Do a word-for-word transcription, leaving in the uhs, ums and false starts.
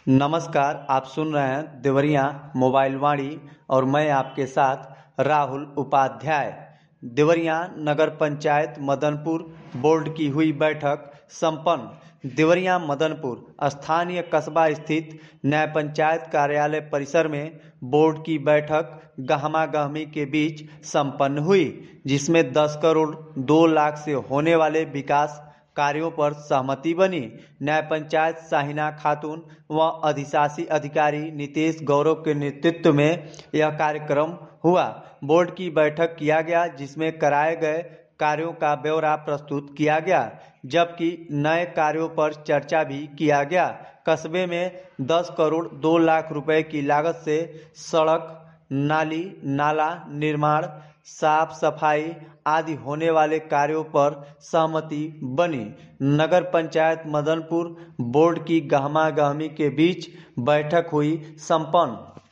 नमस्कार, आप सुन रहे हैं देवरिया मोबाइल वाणी और मैं आपके साथ राहुल उपाध्याय। देवरिया नगर पंचायत मदनपुर बोर्ड की हुई बैठक संपन्न। देवरिया मदनपुर स्थानीय कस्बा स्थित न्याय पंचायत कार्यालय परिसर में बोर्ड की बैठक गहमा गहमी के बीच संपन्न हुई, जिसमें दस करोड़ दो लाख से होने वाले विकास कार्यों पर सहमति बनी। न्याय पंचायत साहिना खातून व अधिशासी अधिकारी नितेश गौरव के नेतृत्व में यह कार्यक्रम हुआ। बोर्ड की बैठक किया गया, जिसमें कराए गए कार्यों का ब्यौरा प्रस्तुत किया गया, जबकि नए कार्यों पर चर्चा भी किया गया। कस्बे में दस करोड़ दो लाख रुपए की लागत से सड़क, नाली, नाला निर्माण, साफ सफाई आदि होने वाले कार्यों पर सहमति बनी। नगर पंचायत मदनपुर बोर्ड की गहमा गहमी के बीच बैठक हुई संपन्न।